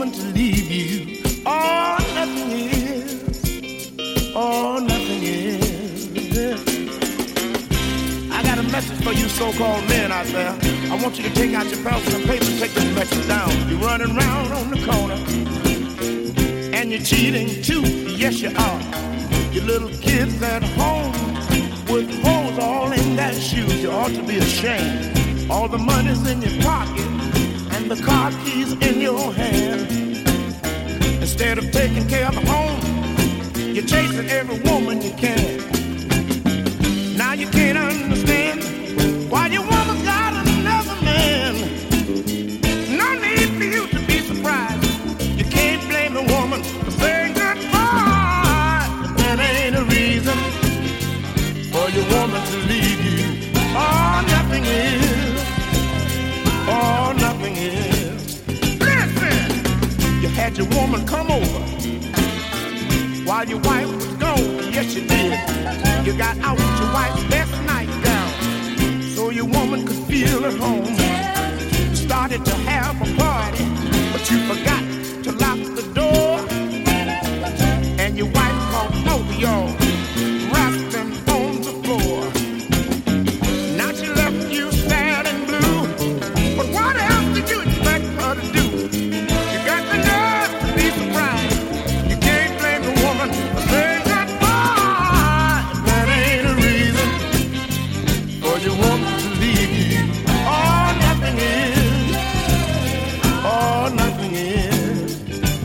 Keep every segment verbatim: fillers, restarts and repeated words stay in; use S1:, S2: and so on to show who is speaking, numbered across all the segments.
S1: woman to leave you. Oh, nothing is. Oh, nothing is. I got a message for you so-called men out there. I want you to take out your pencil and paper and take this message down. You're running around on the corner and you're cheating too. Yes, you are. Your little kids at home with holes all in their shoes. You ought to be ashamed. All the money's in your pocket and the car keys in your hand. Instead of taking care of the home, you're chasing every woman you can. Now you can't understand why your woman got another man. No need for you to be surprised. You can't blame the woman for saying goodbye. That ain't a reason for your woman to leave you. Oh, nothing is. Oh, nothing is. Listen, you had your woman come over while your wife was gone. Yes, you did. You got out with your wife's best nightgown so your woman could feel at home. You started to have a party, but you forgot to lock the door. And your wife caught both of y'all wrestling on the floor. Now she left you sad and blue, but what else did you expect her to do? You got the nerve to be surprised. You can't blame the woman for saying goodbye. That ain't a reason for your woman to leave you. Oh, nothing is. Oh, nothing is.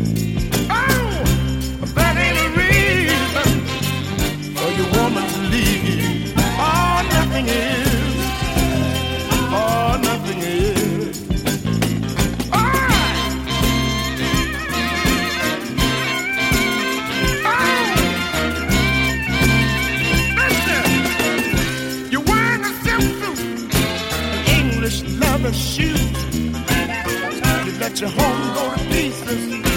S1: Oh, that ain't a reason for your woman to leave you. Oh, nothing is. Oh, nothing is. All right. Oh, listen. You're wearing a silk suit, English leather shoes. You let your home go to pieces.